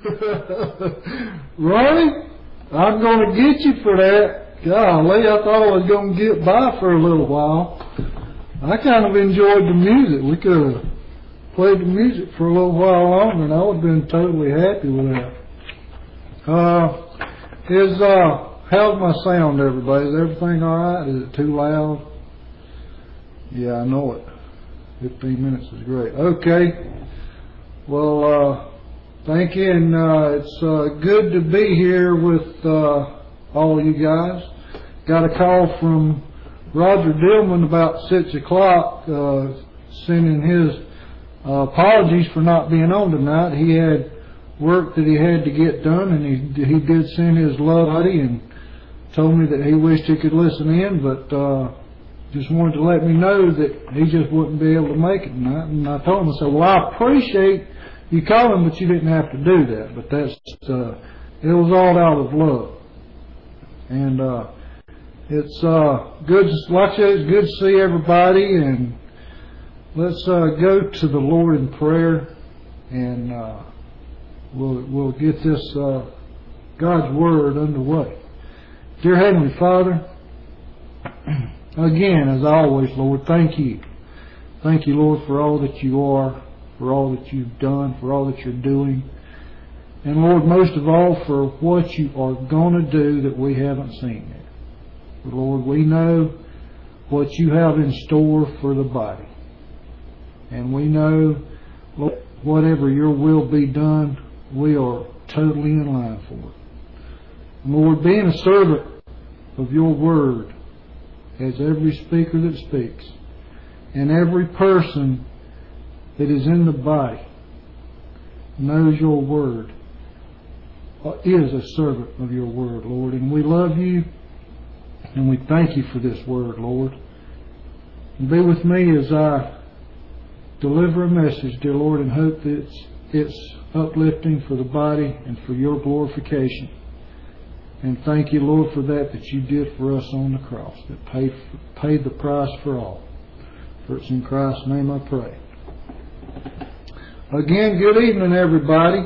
Ronnie, I'm going to get you for that. Golly, I thought I was going to get by for a little while. I kind of enjoyed the music. We could have played the music for a little while longer, and I would have been totally happy with that. How's my sound, everybody? Is everything all right? Is it too loud? Yeah, I know it. 15 minutes is great. Okay. Well, thank you, and it's good to be here with all of you guys. Got a call from Roger Dillman about 6 o'clock, sending his apologies for not being on tonight. He had work that he had to get done, and he did send his love buddy and told me that he wished he could listen in, but just wanted to let me know that he just wouldn't be able to make it tonight. And I told him, I said, well, I appreciate you calling, but you didn't have to do that. But that's it was all out of love. And it's good, like I said, it's good to see everybody. And let's go to the Lord in prayer, and we'll get this God's Word underway. Dear Heavenly Father, again, as always, Lord, thank you. Thank you, Lord, for all that you are, for all that you've done, for all that you're doing. And Lord, most of all, for what you are going to do that we haven't seen yet. For Lord, we know what you have in store for the body. And we know, Lord, whatever your will be done, we are totally in line for it. Lord, being a servant of your word, as every speaker that speaks, and every person that is in the body knows your word, is a servant of your word, Lord. And we love you, and we thank you for this word, Lord. And be with me as I deliver a message, dear Lord, and hope that it's uplifting for the body and for your glorification. And thank you, Lord, for that you did for us on the cross, that paid the price for all. For it's in Christ's name I pray. Again, good evening, everybody.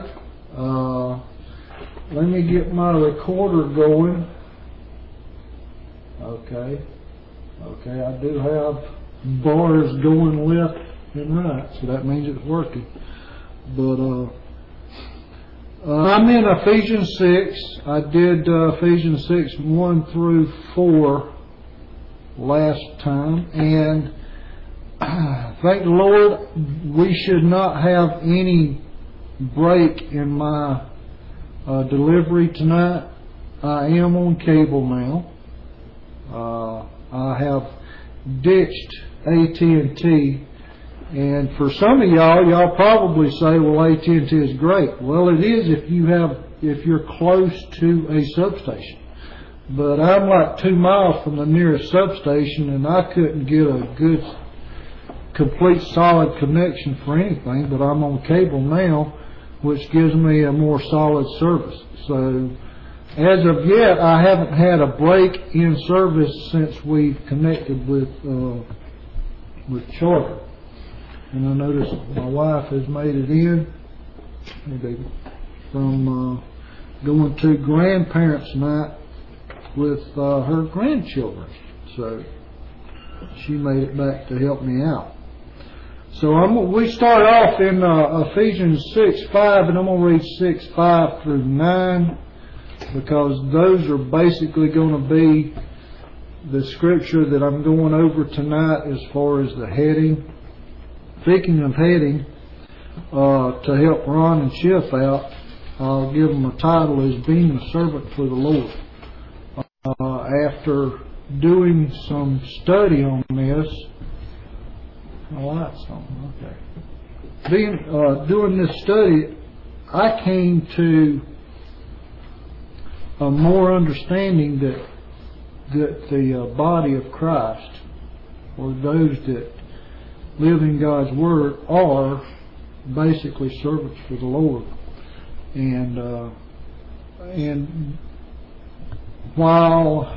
Let me get my recorder going. Okay, I do have bars going left and right, so that means it's working. But I'm in Ephesians 6. I did Ephesians 6, 1 through 4 last time. And thank the Lord, we should not have any break in my delivery tonight. I am on cable now. I have ditched AT&T. And for some of y'all probably say, well, AT&T is great. Well, it is if you're close to a substation. But I'm like 2 miles from the nearest substation, and I couldn't get a good, complete, solid connection for anything. But I'm on cable now, which gives me a more solid service. So, as of yet, I haven't had a break in service since we've connected with Charter. And I notice my wife has made it in, hey baby, from going to grandparents' night with her grandchildren. So she made it back to help me out. So we start off in Ephesians 6:5, and I'm going to read 6:5 through 9, because those are basically going to be the scripture that I'm going over tonight as far as the heading. Speaking of heading, to help Ron and Schiff out, I'll give them a title as Being a Servant for the Lord. After doing some study on this, my light's on, okay. Doing this study, I came to a more understanding that the body of Christ, or those that live in God's Word, are basically servants for the Lord. And while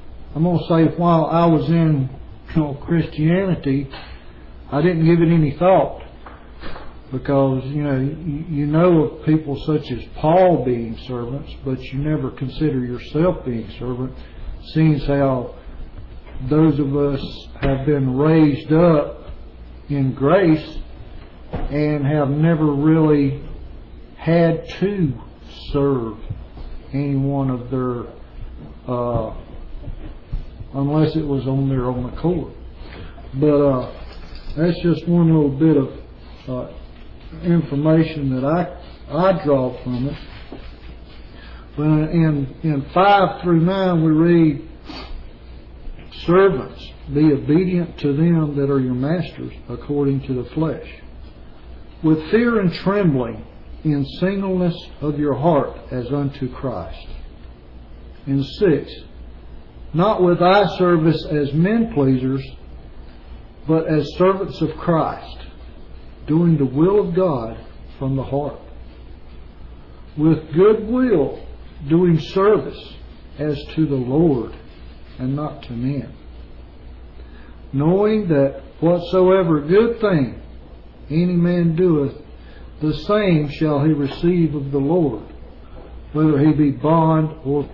I was in Christianity, I didn't give it any thought. Because, you know of people such as Paul being servants, but you never consider yourself being servant, seeing how those of us have been raised up in grace and have never really had to serve any one of their, unless it was on their own accord. But that's just one little bit of information that I draw from it. But in 5 through 9 we read, servants, be obedient to them that are your masters according to the flesh, with fear and trembling, in singleness of your heart as unto Christ. In 6, not with eye service as men pleasers, but as servants of Christ, doing the will of God from the heart, with good will, doing service as to the Lord and not to men, knowing that whatsoever good thing any man doeth, the same shall he receive of the Lord, whether he be bond or.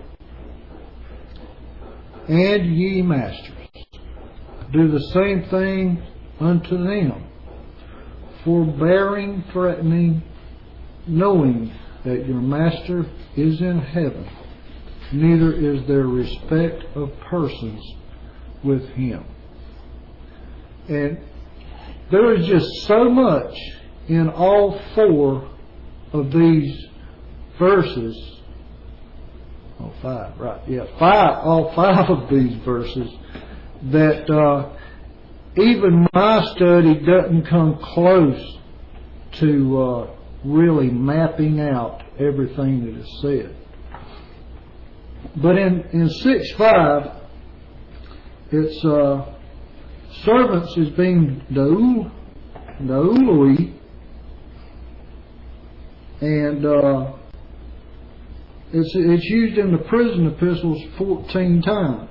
And ye masters, do the same thing unto them, forbearing, threatening, knowing that your master is in heaven, neither is there respect of persons with him. And there is just so much in all 4 of these verses. Oh, 5, right. Yeah, 5, all 5 of these verses that even my study doesn't come close to really mapping out everything that is said. But in 6:5, it's servants is being douloi, and it's used in the prison epistles 14 times.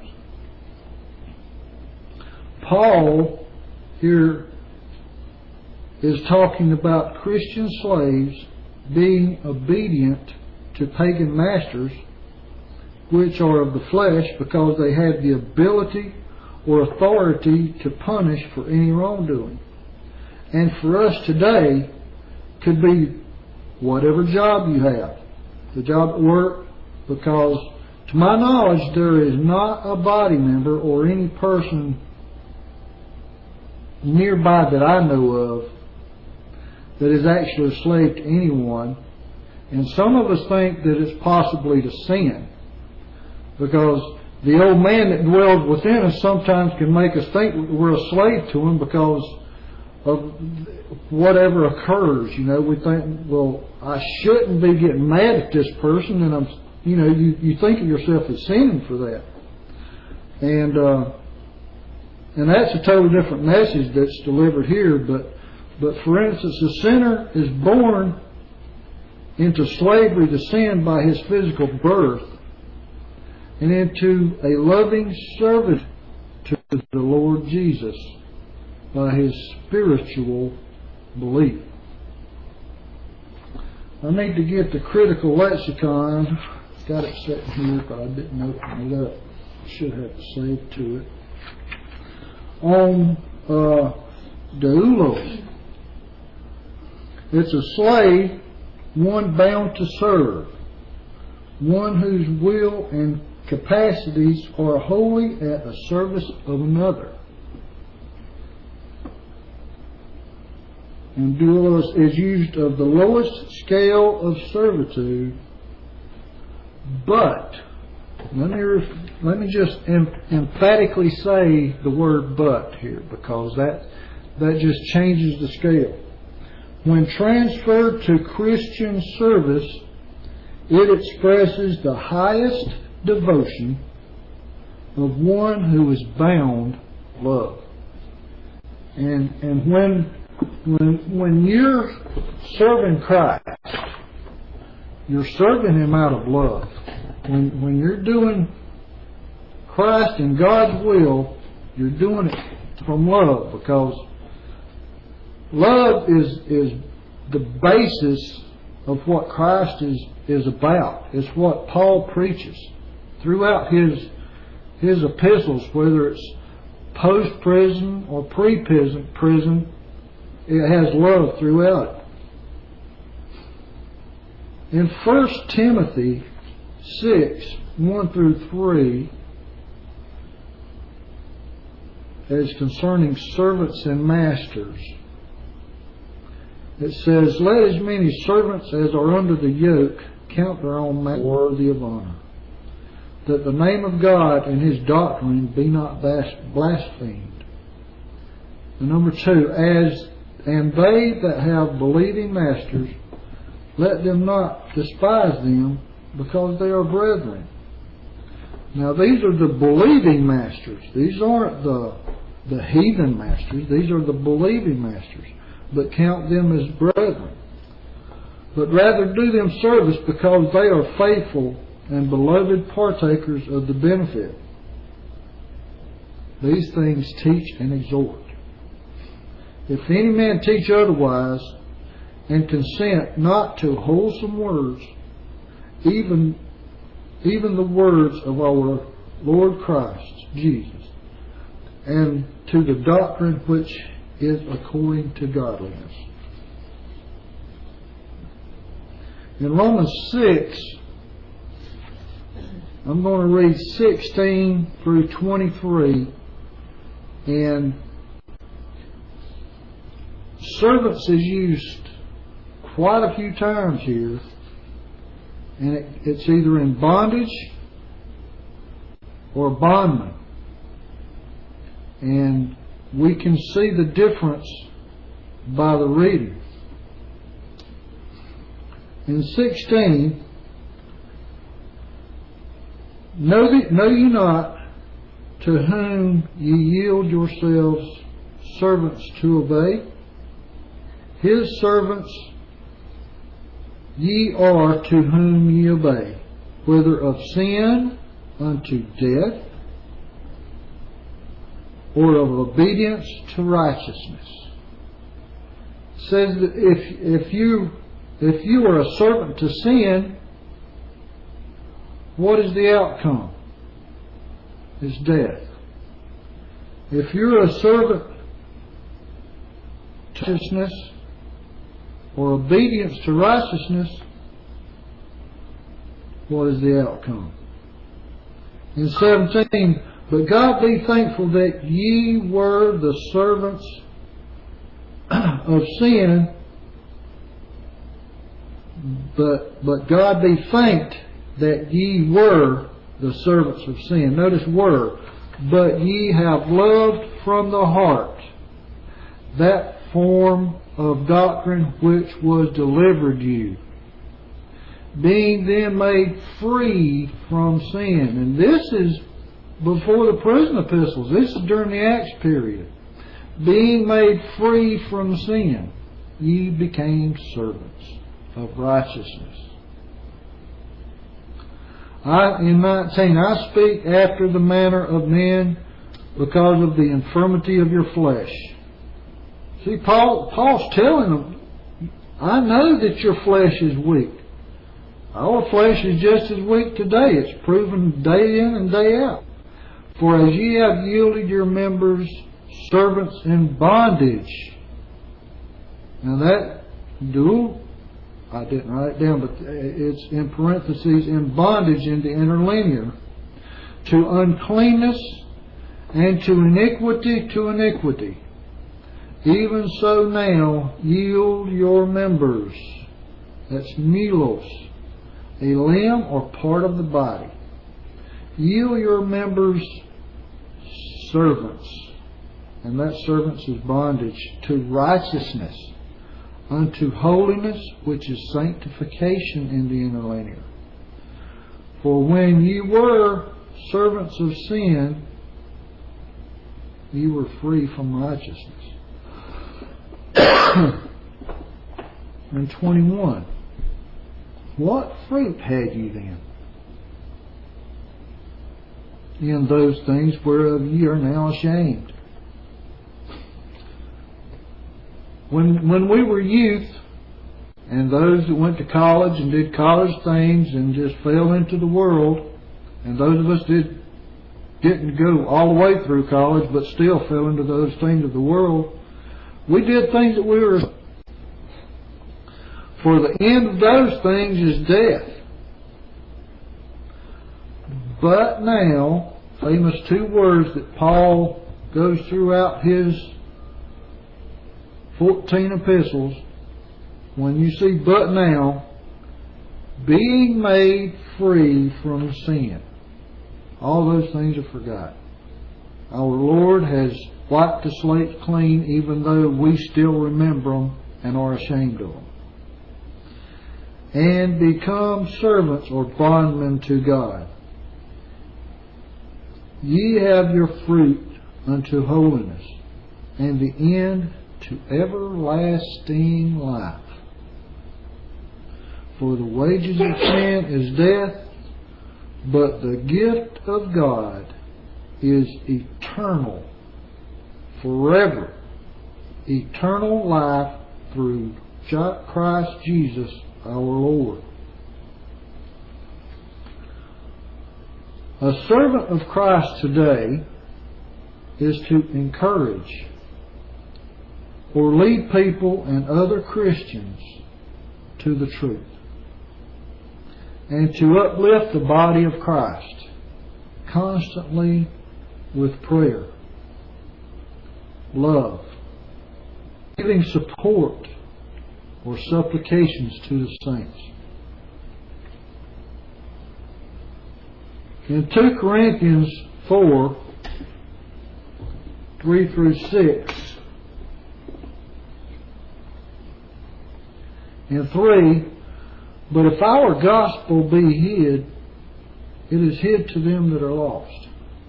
Paul here is talking about Christian slaves being obedient to pagan masters, which are of the flesh, because they have the ability or authority to punish for any wrongdoing. And for us today, could be whatever job you have, the job at work, because to my knowledge there is not a body member or any person nearby that I know of that is actually a slave to anyone. And some of us think that it's possibly to sin, because the old man that dwells within us sometimes can make us think we're a slave to him because of whatever occurs. We think, well, I shouldn't be getting mad at this person, and you think of yourself as sinning for that. And that's a totally different message that's delivered here. But for instance, the sinner is born into slavery to sin by his physical birth, and into a loving servant to the Lord Jesus by his spiritual belief. I need to get the critical lexicon. Got it set here, but I didn't open it up. I should have it saved to it. On doulos. It's a slave, one bound to serve, one whose will and capacities are wholly at the service of another. And doulos is used of the lowest scale of servitude, but let me just emphatically say the word "but" here, because that just changes the scale. When transferred to Christian service, it expresses the highest devotion of one who is bound love. And when you're serving Christ, you're serving Him out of love. When you're doing Christ and God's will, you're doing it from love, because love is the basis of what Christ is about. It's what Paul preaches throughout his epistles, whether it's post-prison or pre-prison, it has love throughout it. In 1 Timothy 6, 1 through 3, as concerning servants and masters, it says, "Let as many servants as are under the yoke count their own master worthy of honor, that the name of God and His doctrine be not blasphemed." And number 2, and they that have believing masters, let them not despise them, because they are brethren. Now these are the believing masters. These aren't the heathen masters. These are the believing masters. But count them as brethren. But rather do them service, because they are faithful and beloved partakers of the benefit. These things teach and exhort. If any man teach otherwise, and consent not to wholesome words, even the words of our Lord Christ Jesus, and to the doctrine which is according to godliness. In Romans 6, I'm going to read 16 through 23, and servants is used quite a few times here, and it's either in bondage or bondman. And we can see the difference by the reading. In 16, know ye not to whom ye yield yourselves servants to obey? His servants ye are to whom ye obey, whether of sin unto death, or of obedience to righteousness. It says that if you are a servant to sin, what is the outcome? It's death. If you're a servant to righteousness or obedience to righteousness, what is the outcome? In 17, but God be thankful that ye were the servants of sin, but God be thanked that ye were the servants of sin. Notice were. But ye have loved from the heart that form of doctrine which was delivered you, being then made free from sin. And this is before the prison epistles. This is during the Acts period. Being made free from sin, ye became servants of righteousness. In 19, I speak after the manner of men because of the infirmity of your flesh. See, Paul's telling them, I know that your flesh is weak. Our flesh is just as weak today. It's proven day in and day out. For as ye have yielded your members servants in bondage. Now that dual, I didn't write it down, but it's in parentheses, in bondage in the interlinear, to uncleanness and to iniquity. Even so now yield your members, that's milos, a limb or part of the body. Yield your members servants, and that servants is bondage, to righteousness, unto holiness, which is sanctification in the interlinear. For when ye were servants of sin, ye were free from righteousness. And 21. What fruit had ye then in those things whereof ye are now ashamed? When we were youth, and those that went to college and did college things and just fell into the world, and those of us didn't go all the way through college but still fell into those things of the world. We did things that we were... For the end of those things is death. But now, famous two words that Paul goes throughout his 14 epistles, when you see but now, being made free from sin. All those things are forgotten. Our Lord has wiped the slate clean, even though we still remember them and are ashamed of them. And become servants or bondmen to God. Ye have your fruit unto holiness, and the end to everlasting life. For the wages of sin is death, but the gift of God is eternal, forever, eternal life through Christ Jesus our Lord. A servant of Christ today is to encourage or lead people and other Christians to the truth, and to uplift the body of Christ constantly with prayer, love, giving support or supplications to the saints. In 2 Corinthians 4, 3 through 6, and 3, but if our gospel be hid, it is hid to them that are lost,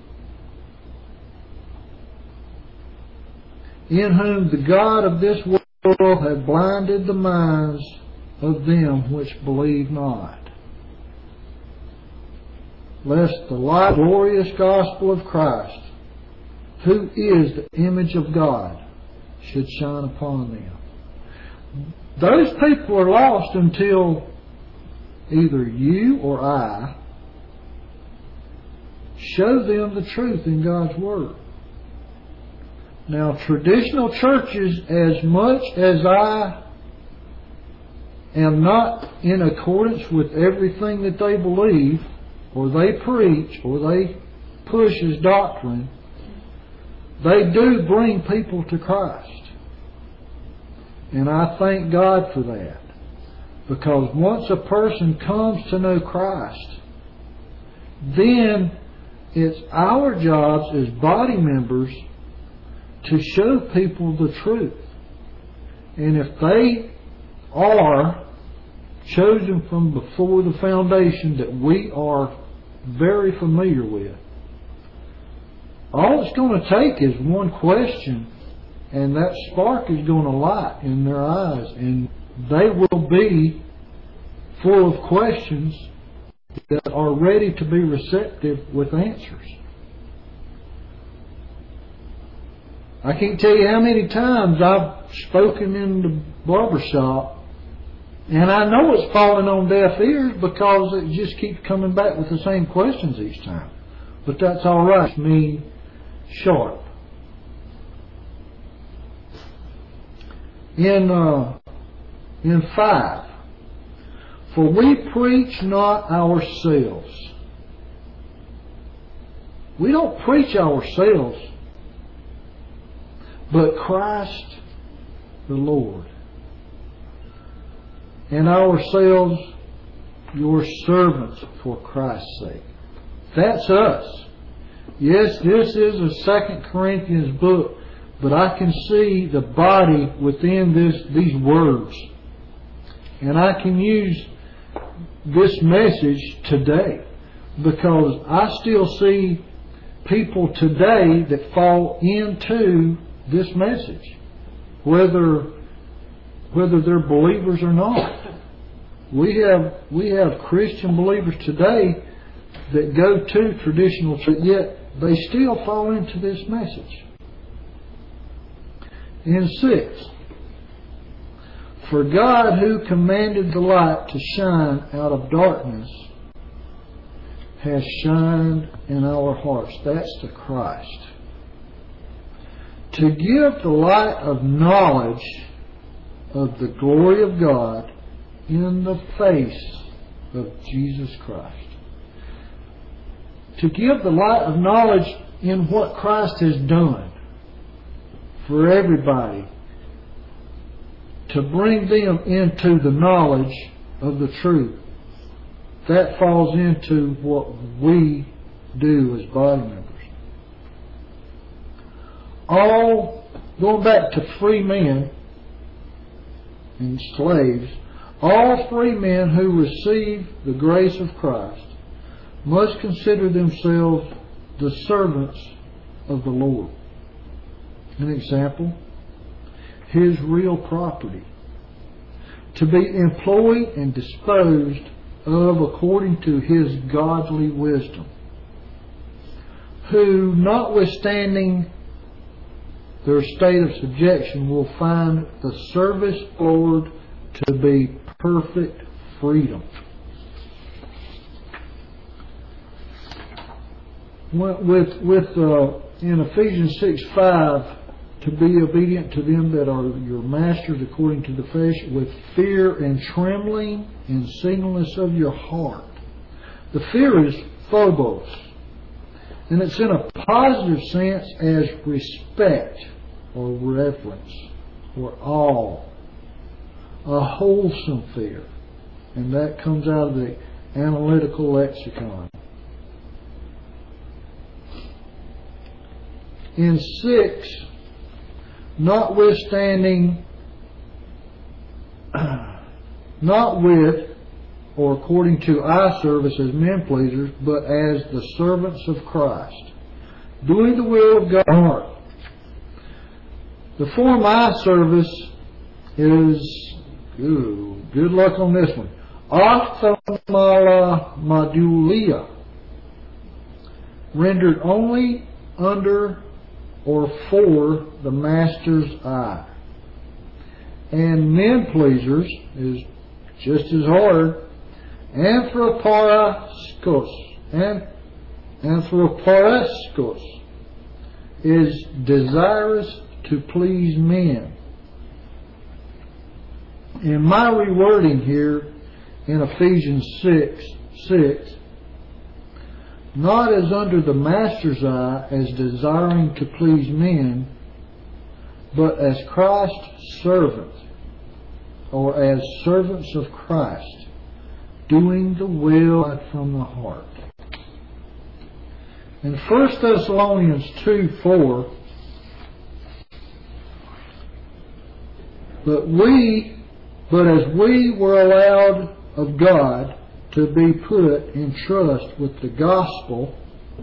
in whom the God of this world hath blinded the minds of them which believe not, lest the light glorious gospel of Christ, who is the image of God, should shine upon them. Those people are lost until either you or I show them the truth in God's Word. Now, traditional churches, as much as I am not in accordance with everything that they believe, or they preach, or they push as doctrine, they do bring people to Christ. And I thank God for that. Because once a person comes to know Christ, then it's our jobs as body members to show people the truth. And if they are chosen from before the foundation that we are very familiar with, all it's going to take is one question, and that spark is going to light in their eyes, and they will be full of questions that are ready to be receptive with answers. I can't tell you how many times I've spoken in the barbershop, and I know it's falling on deaf ears because it just keeps coming back with the same questions each time. But that's all right. It's me sharp. In 5, for we preach not ourselves. We don't preach ourselves, but Christ the Lord, and ourselves your servants for Christ's sake. That's us. Yes, this is a 2 Corinthians book, but I can see the body within these words. And I can use this message today because I still see people today that fall into this message, whether they're believers or not. We have Christian believers today that go to traditional church, yet they still fall into this message. In 6, For God, who commanded the light to shine out of darkness, has shined in our hearts. That's the Christ. To give the light of knowledge of the glory of God in the face of Jesus Christ. To give the light of knowledge in what Christ has done for everybody. To bring them into the knowledge of the truth. That falls into what we do as body members. All, going back to free men and slaves, all free men who receive the grace of Christ must consider themselves the servants of the Lord. An example, His real property, to be employed and disposed of according to His godly wisdom, who, notwithstanding their state of subjection, will find the service of the Lord to be perfect freedom. In Ephesians 6:5, to be obedient to them that are your masters according to the flesh, with fear and trembling and singleness of your heart. The fear is phobos, and it's in a positive sense as respect or reverence or awe, a wholesome fear, and that comes out of the analytical lexicon. In 6, notwithstanding, not with or according to eye service as men pleasers, but as the servants of Christ, doing the will of God. The form eye service is, good luck on this one, ophthalmala modulia, rendered only under or for the master's eye. And men pleasers is just as hard. Anthroparaskos is desirous to please men. In my rewording here in Ephesians 6, not as under the master's eye as desiring to please men, but as Christ's servant, or as servants of Christ, doing the will from the heart. In 1 Thessalonians 2:4, but as we were allowed of God to be put in trust with the gospel,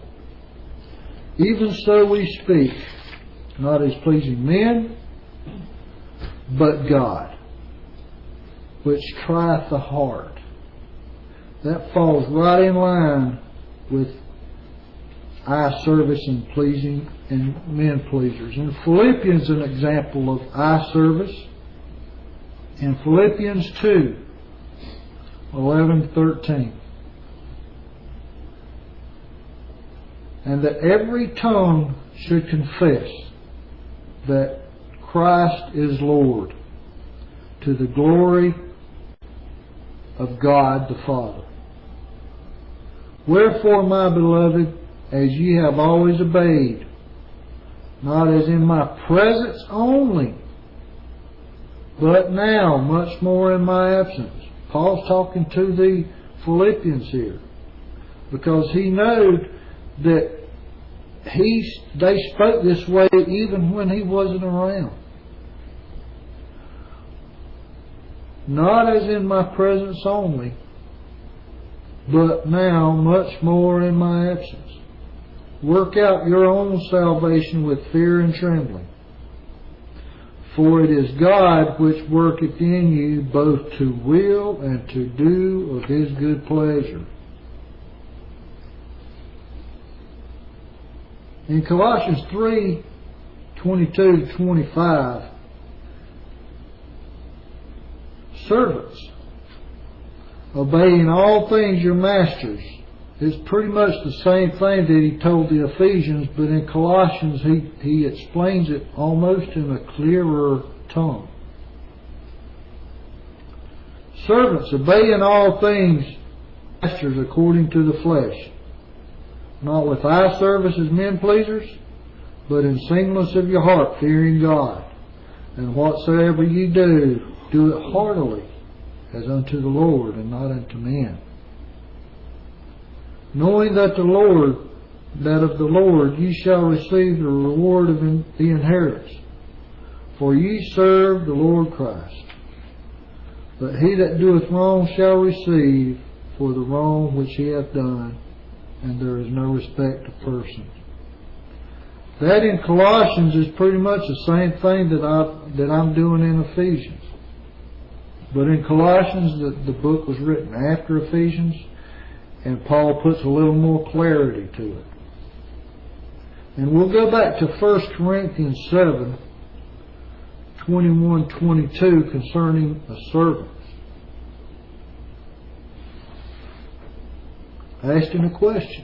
even so we speak, not as pleasing men, but God, which trieth the heart. That falls right in line with eye service and pleasing and men pleasers. In Philippians, an example of eye service. In Philippians 2:11-13. And that every tongue should confess that Christ is Lord, to the glory of God the Father. Wherefore, my beloved, as ye have always obeyed, not as in my presence only, but now much more in my absence. Paul's talking to the Philippians here, because he knew that they spoke this way even when he wasn't around. Not as in my presence only, but now much more in my absence. Work out your own salvation with fear and trembling. For it is God which worketh in you both to will and to do of His good pleasure. In Colossians 3:22-25, Servants, obey in all things your masters. It's pretty much the same thing that he told the Ephesians, but in Colossians he explains it almost in a clearer tongue. Servants, obey in all things masters according to the flesh, not with eye service as men pleasers, but in singleness of your heart, fearing God. And whatsoever ye do, do it heartily, as unto the Lord, and not unto men. Knowing that of the Lord ye shall receive the reward of the inheritance. For ye serve the Lord Christ. But he that doeth wrong shall receive for the wrong which he hath done, and there is no respect of persons. That in Colossians is pretty much the same thing that I'm doing in Ephesians. But in Colossians, the book was written after Ephesians, and Paul puts a little more clarity to it. And we'll go back to 1 Corinthians 7, 21-22 concerning a servant. Asking a question.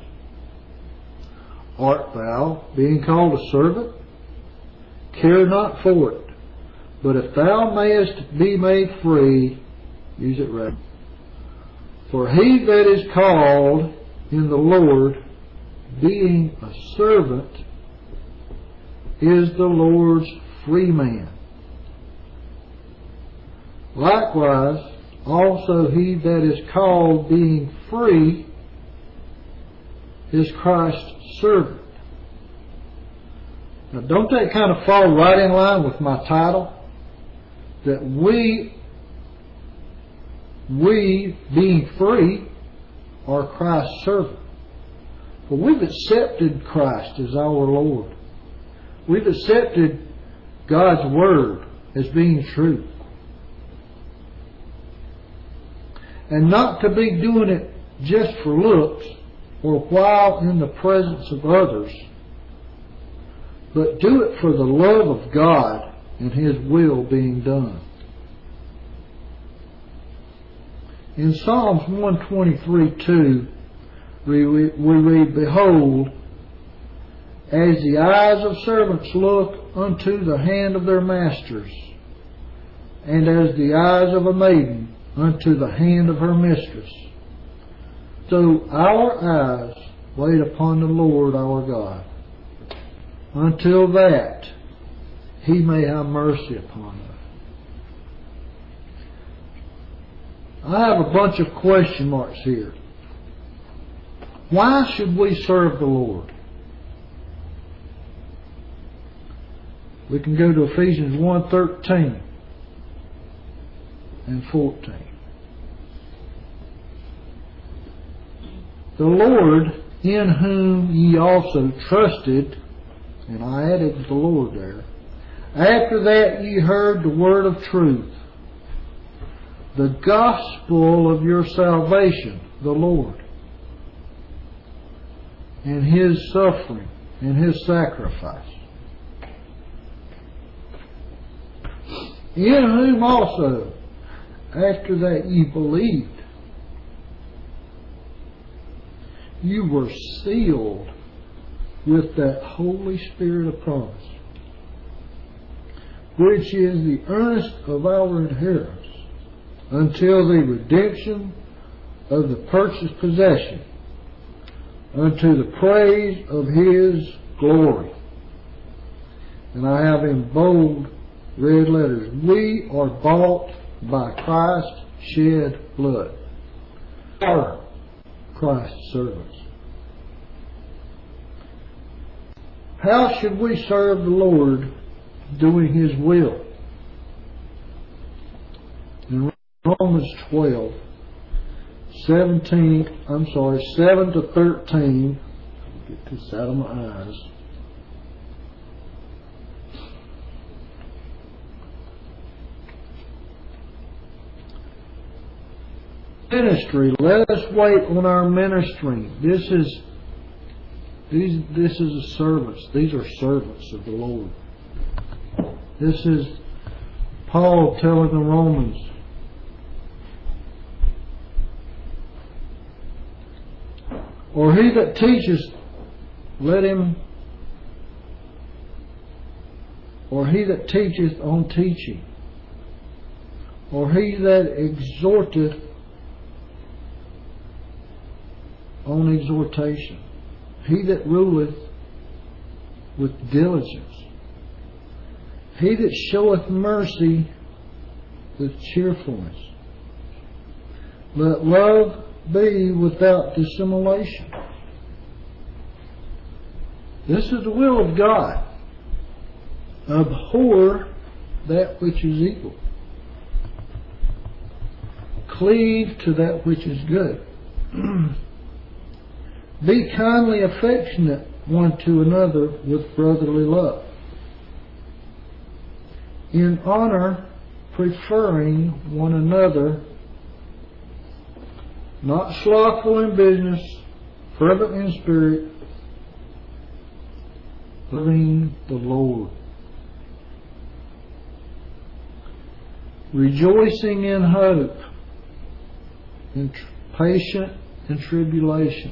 Art thou, being called a servant? Care not for it. But if thou mayest be made free, use it right. For he that is called in the Lord, being a servant, is the Lord's free man. Likewise, also he that is called being free is Christ's servant. Now, don't that kind of fall right in line with my title? That we being free are Christ's servant. For we've accepted Christ as our Lord. We've accepted God's Word as being true. And not to be doing it just for looks or while in the presence of others, but do it for the love of God and His will being done. In Psalms 123:2, we read, Behold, as the eyes of servants look unto the hand of their masters, and as the eyes of a maiden unto the hand of her mistress, so our eyes wait upon the Lord our God, until that He may have mercy upon us. I have a bunch of question marks here. Why should we serve the Lord? We can go to Ephesians 1:13 and 14. The Lord, in whom ye also trusted, and I added the Lord there, after that ye heard the word of truth, the gospel of your salvation, the Lord, and His suffering and His sacrifice, in whom also, after that ye believed, you were sealed with that Holy Spirit of promise, which is the earnest of our inheritance, until the redemption of the purchased possession, unto the praise of His glory. And I have in bold red letters, we are bought by Christ's shed blood. We are Christ's servants. How should we serve the Lord doing His will? In Romans 12, 7 to 13, get this out of my eyes. Ministry. Let us wait on our ministering. This is a servants. These are servants of the Lord. This is Paul telling the Romans Or he that teaches, let him, or he that teacheth on teaching, or he that exhorteth on exhortation, he that ruleth with diligence, he that showeth mercy with cheerfulness. Let love be without dissimulation. This is the will of God. Abhor that which is evil. Cleave to that which is good. Be kindly affectionate one to another with brotherly love. In honor, preferring one another, not slothful in business, fervent in spirit, loving the Lord, rejoicing in hope, patient in tribulation,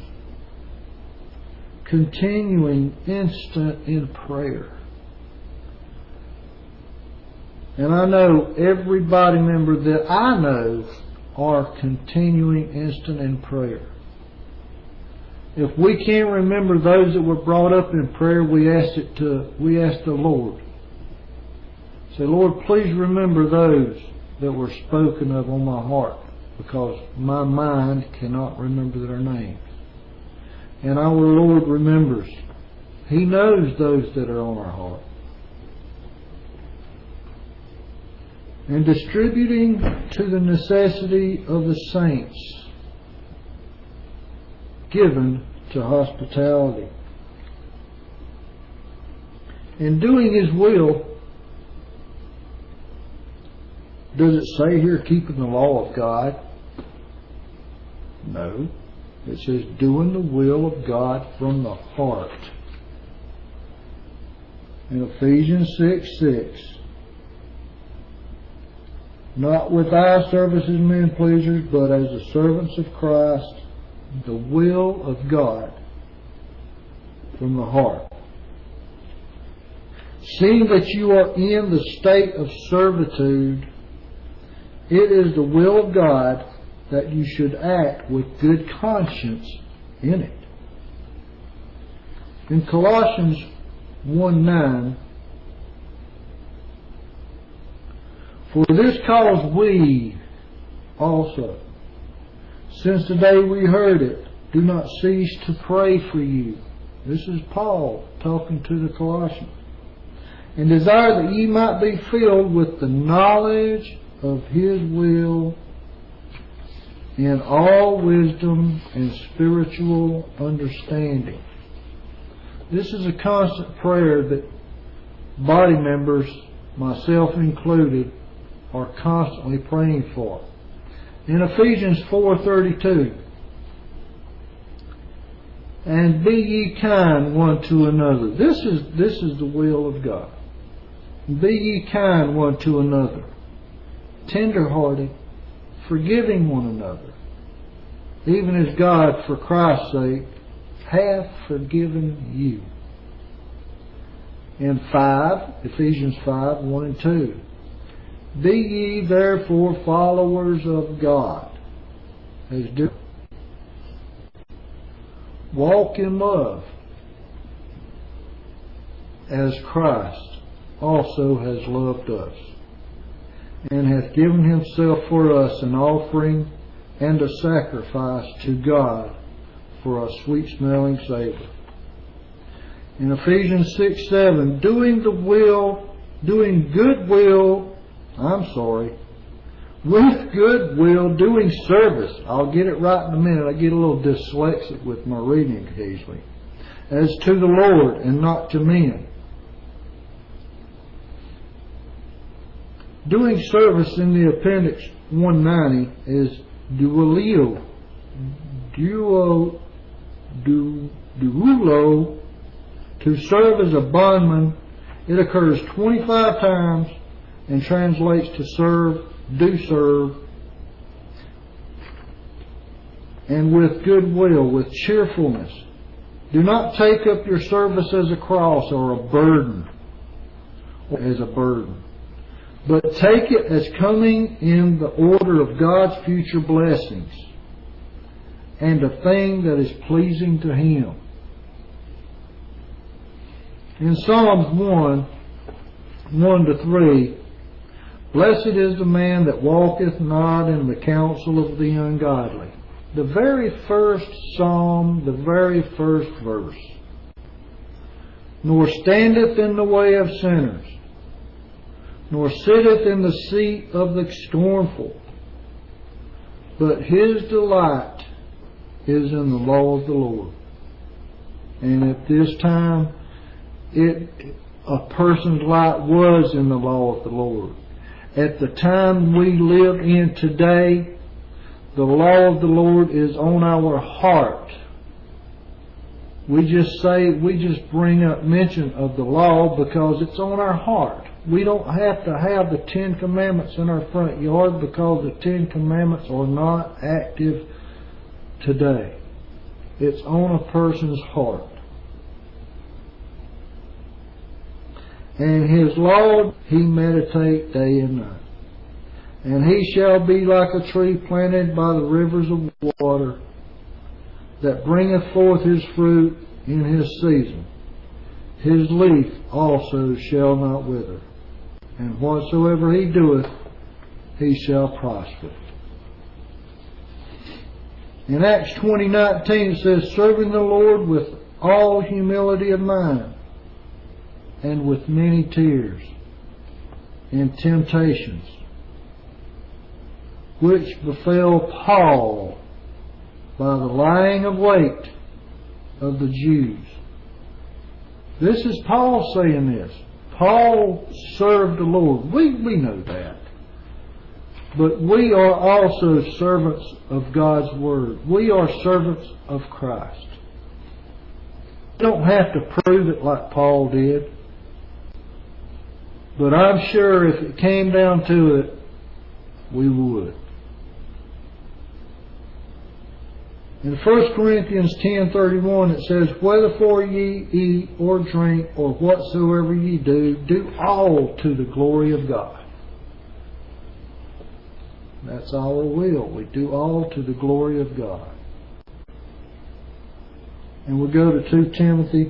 continuing instant in prayer. And I know every body member that I know are continuing instant in prayer. If we can't remember those that were brought up in prayer, we ask the Lord. Say, Lord, please remember those that were spoken of on my heart, because my mind cannot remember their names. And our Lord remembers. He knows those that are on our heart. And distributing to the necessity of the saints, given to hospitality. In doing His will, does it say here keeping the law of God? No. It says doing the will of God from the heart. In Ephesians 6:6. Not with eye service as men pleasers, but as the servants of Christ, the will of God from the heart. Seeing that you are in the state of servitude, it is the will of God that you should act with good conscience in it. In Colossians 1:9, for this cause we also, since the day we heard it, do not cease to pray for you. This is Paul talking to the Colossians. And desire that ye might be filled with the knowledge of His will in all wisdom and spiritual understanding. This is a constant prayer that body members, myself included, are constantly praying for. In Ephesians 4:32, and be ye kind one to another. This is the will of God. Be ye kind one to another, tender-hearted, forgiving one another, even as God, for Christ's sake, hath forgiven you. In Ephesians 5:1-2. Be ye therefore followers of God, as do. Walk in love, as Christ also has loved us, and hath given Himself for us an offering and a sacrifice to God for a sweet-smelling savor. In Ephesians 6:7, with good will, doing service. I'll get it right in a minute. I get a little dyslexic with my reading occasionally. As to the Lord and not to men. Doing service in the appendix 190 is duo, to serve as a bondman. It occurs 25 times and translates to serve, do serve. and with good will, with cheerfulness. Do not take up your service as a cross or a burden, but take it as coming in the order of God's future blessings and a thing that is pleasing to Him. In Psalms 1:1-3, blessed is the man that walketh not in the counsel of the ungodly. The very first psalm, the very first verse. Nor standeth in the way of sinners, nor sitteth in the seat of the scornful, but his delight is in the law of the Lord. And at this time, a person's light was in the law of the Lord. At the time we live in today, the law of the Lord is on our heart. We just bring up mention of the law because it's on our heart. We don't have to have the 10 Commandments in our front yard because the 10 Commandments are not active today. It's on a person's heart. And His law he meditate day and night. And he shall be like a tree planted by the rivers of water, that bringeth forth his fruit in his season. His leaf also shall not wither, and whatsoever he doeth, he shall prosper. In Acts 20:19 it says, serving the Lord with all humility of mind, and with many tears and temptations, which befell Paul by the lying of wait of the Jews. This is Paul saying this. Paul served the Lord. We know that. But we are also servants of God's Word. We are servants of Christ. We don't have to prove it like Paul did. But I'm sure if it came down to it, we would. In 1 Corinthians 10:31 it says, whetherfore ye eat or drink or whatsoever ye do, do all to the glory of God. That's our will. We do all to the glory of God. And we'll go to 2 Timothy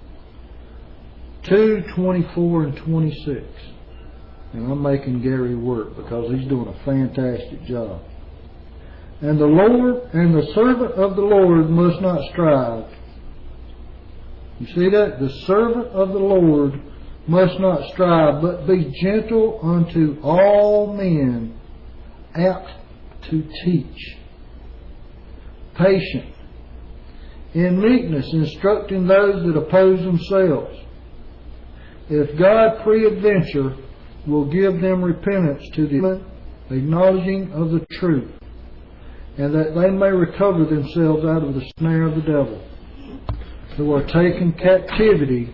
2:24 and 26. And I'm making Gary work because he's doing a fantastic job. And the Lord and the servant of the Lord must not strive. You see that? The servant of the Lord must not strive, but be gentle unto all men, apt to teach, patient, in meekness instructing those that oppose themselves, if God peradventure will give them repentance to the acknowledging of the truth, and that they may recover themselves out of the snare of the devil, who are taken captivity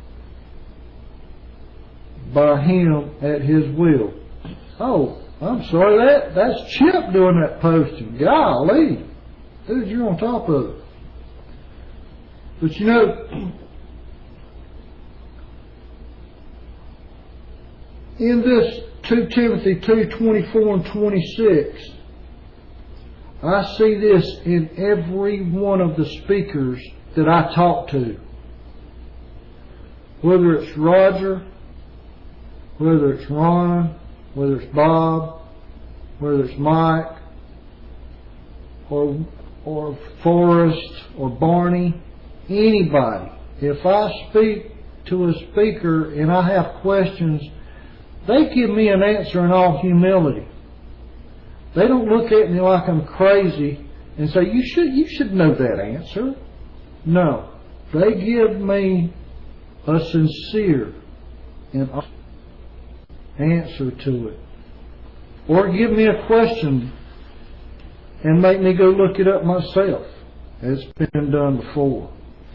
by him at his will. Oh, I'm sorry, that's Chip doing that posting. Golly, dude, you're on top of it. But you know, in this 2 Timothy 2:24 and 26, I see this in every one of the speakers that I talk to. Whether it's Roger, whether it's Ron, whether it's Bob, whether it's Mike, or Forrest, or Barney, anybody. If I speak to a speaker and I have questions, they give me an answer in all humility. They don't look at me like I'm crazy and say, you should know that answer. No. They give me a sincere and answer to it. Or give me a question and make me go look it up myself. It's been done before.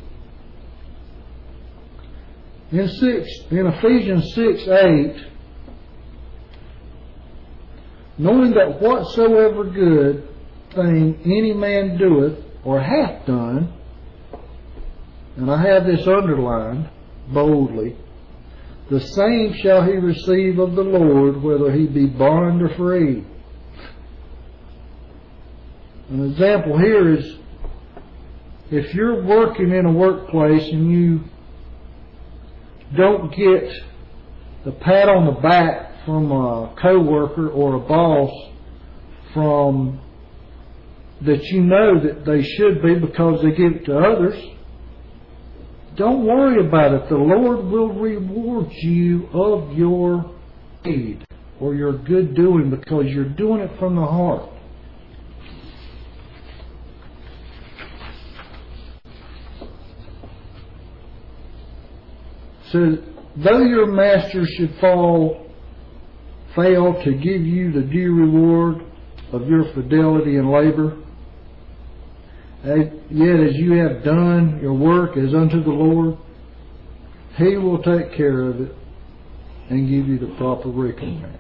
In Ephesians 6:8, knowing that whatsoever good thing any man doeth or hath done, and I have this underlined boldly, the same shall he receive of the Lord, whether he be bond or free. An example here is, if you're working in a workplace and you don't get the pat on the back from a coworker or a boss from that you know that they should be because they give it to others, don't worry about it. The Lord will reward you of your deed or your good doing because you're doing it from the heart. So, though your master should fail to give you the due reward of your fidelity and labor, yet as you have done your work as unto the Lord, He will take care of it and give you the proper recompense.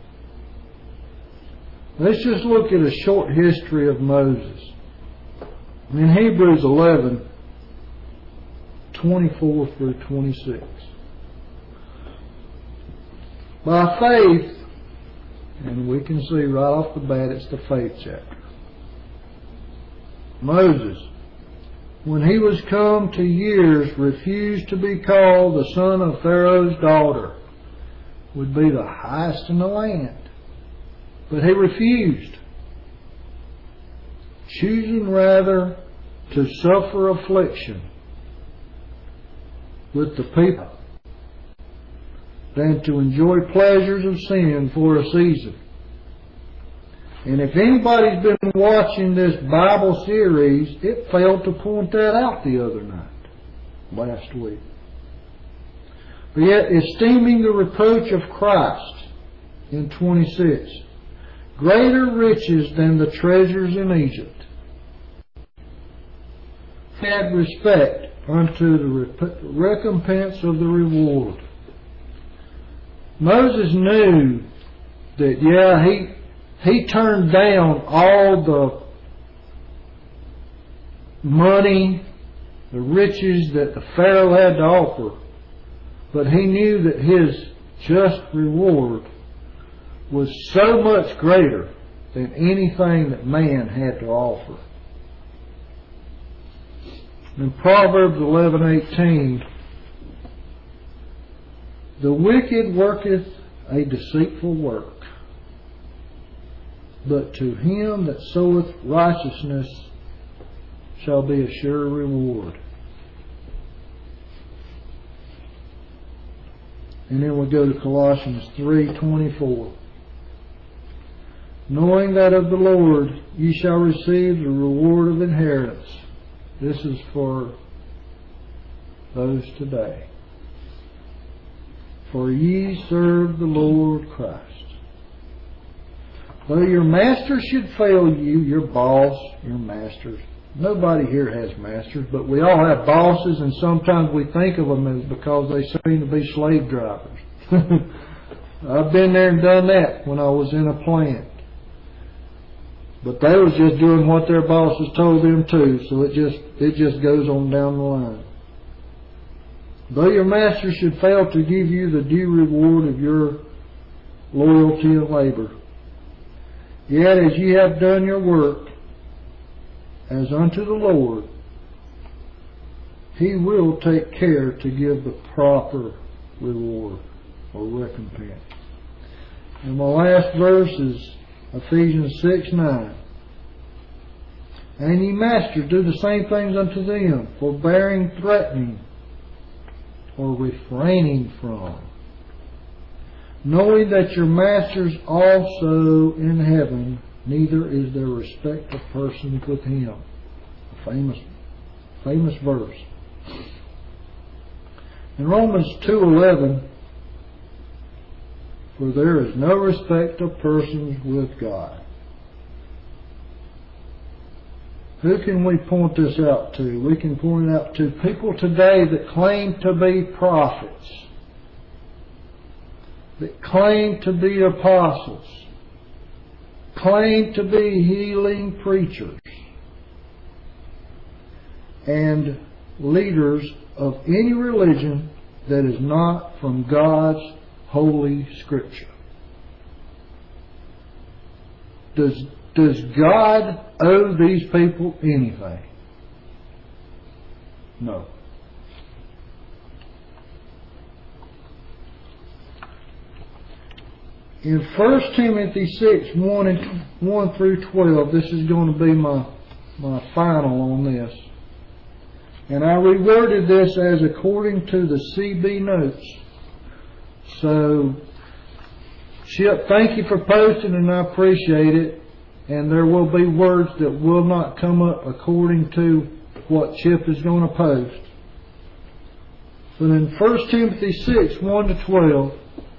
Let's just look at a short history of Moses. In Hebrews 11, 24 through 26. By faith, and we can see right off the bat it's the faith chapter. Moses, when he was come to years, refused to be called the son of Pharaoh's daughter, would be the highest in the land. But he refused, choosing rather to suffer affliction with the people than to enjoy pleasures of sin for a season. And if anybody's been watching this Bible series, it failed to point that out the other night, last week. But yet, esteeming the reproach of Christ, in 26, greater riches than the treasures in Egypt, had respect unto the recompense of the reward. Moses knew that, he turned down all the money, the riches that the Pharaoh had to offer, but he knew that his just reward was so much greater than anything that man had to offer. In Proverbs 11:18, the wicked worketh a deceitful work, but to him that soweth righteousness shall be a sure reward. And then we go to Colossians 3:24. Knowing that of the Lord ye shall receive the reward of inheritance. This is for those today. For ye serve the Lord Christ. Though your master should fail you, your boss, your masters. Nobody here has masters, but we all have bosses, and sometimes we think of them as because they seem to be slave drivers. I've been there and done that when I was in a plant. But they was just doing what their bosses told them to, so it just goes on down the line. Though your master should fail to give you the due reward of your loyalty and labor, yet as ye have done your work as unto the Lord, He will take care to give the proper reward or recompense. And my last verse is Ephesians 6:9. And ye masters, do the same things unto them, forbearing, threatening, or refraining from, knowing that your masters also in heaven, neither is there respect of persons with Him. A famous verse. In Romans 2:11, for there is no respect of persons with God. Who can we point this out to? We can point it out to people today that claim to be prophets, that claim to be apostles, claim to be healing preachers and leaders of any religion that is not from God's holy Scripture. Does God owe these people anything? No. In 1 Timothy 6, 1 through 12, this is going to be my final on this. And I reworded this as according to the CB notes. So, Chip, thank you for posting, and I appreciate it. And there will be words that will not come up according to what Chip is going to post. But in 1 Timothy 6, 1 to 12,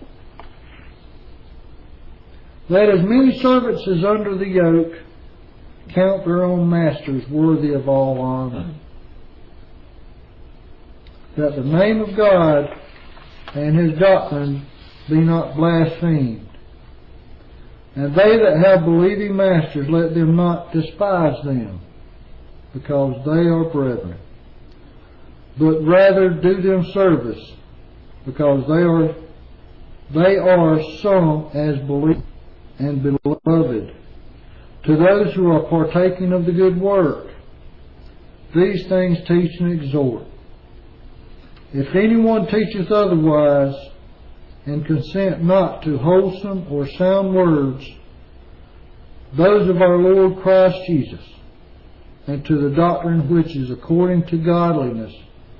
let as many servants as under the yoke count their own masters worthy of all honor, that the name of God and His doctrine be not blasphemed. And they that have believing masters, let them not despise them, because they are brethren, but rather do them service, because they are some as believers and beloved, to those who are partaking of the good work. These things teach and exhort. If anyone teacheth otherwise, and consent not to wholesome or sound words, those of our Lord Christ Jesus, and to the doctrine which is according to godliness,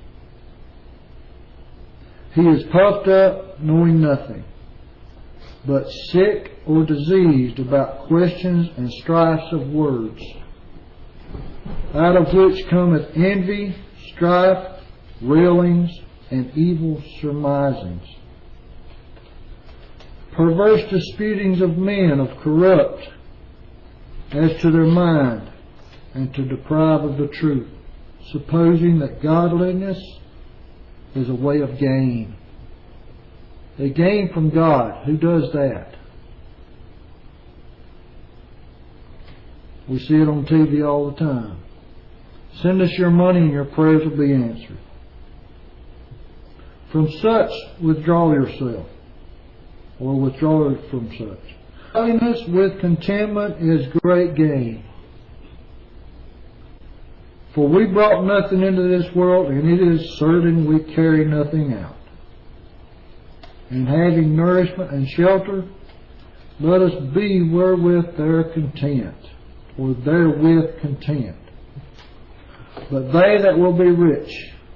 he is puffed up, knowing nothing, but sick or diseased about questions and strifes of words, out of which cometh envy, strife, railings, and evil surmisings, perverse disputings of men of corrupt as to their mind, and to deprive of the truth, supposing that godliness is a way of gain. They gain from God. Who does that? We see it on TV all the time. Send us your money and your prayers will be answered. From such, withdraw yourself, or withdraw from such. Godliness with contentment is great gain. For we brought nothing into this world, and it is certain we carry nothing out. And having nourishment and shelter, let us be wherewith they're content, or therewith content. But they that will be rich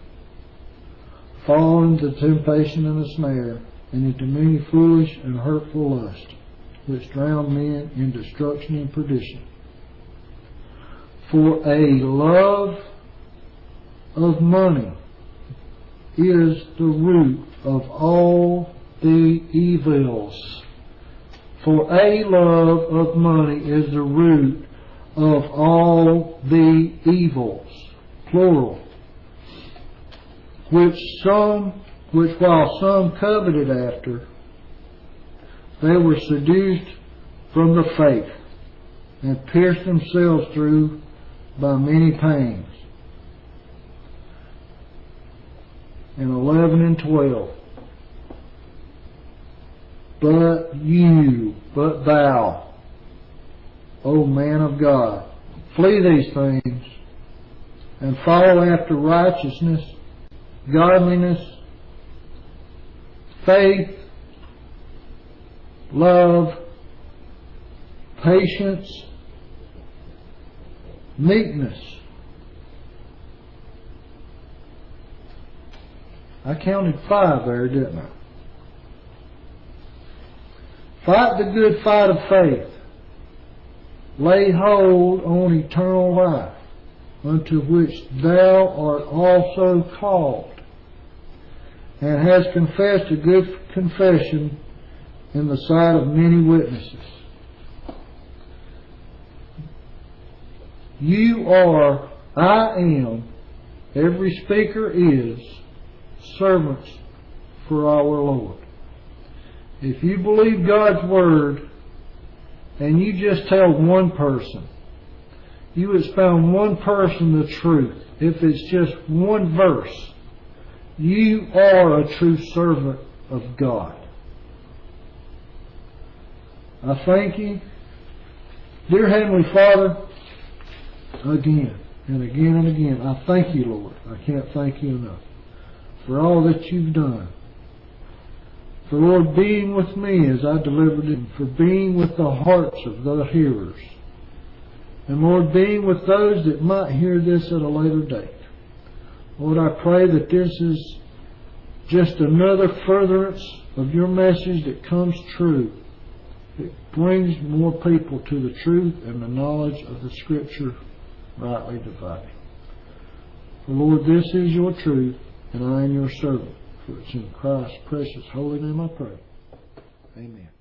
fall into temptation and a snare, and into many foolish and hurtful lusts, which drown men in destruction and perdition. For a love of money is the root of all the evils. For a love of money is the root of all the evils, plural, which while some coveted after, they were seduced from the faith, and pierced themselves through by many pains. And 11 and 12. But thou, O man of God, flee these things, and follow after righteousness, godliness, faith, love, patience, meekness. I counted 5 there, didn't I? Fight the good fight of faith. Lay hold on eternal life, unto which thou art also called, and hast confessed a good confession in the sight of many witnesses. You are, I am, every speaker is, servants for our Lord. If you believe God's Word, and you just tell one person, you expound one person the truth, if it's just one verse, you are a true servant of God. I thank you. Dear Heavenly Father, again and again and again, I thank you, Lord. I can't thank you enough for all that you've done. For, Lord, being with me as I delivered it, for being with the hearts of the hearers. And, Lord, being with those that might hear this at a later date. Lord, I pray that this is just another furtherance of your message that comes true. It brings more people to the truth and the knowledge of the Scripture rightly divided. For, Lord, this is your truth, and I am your servant. For it's in Christ's precious holy name I pray. Amen.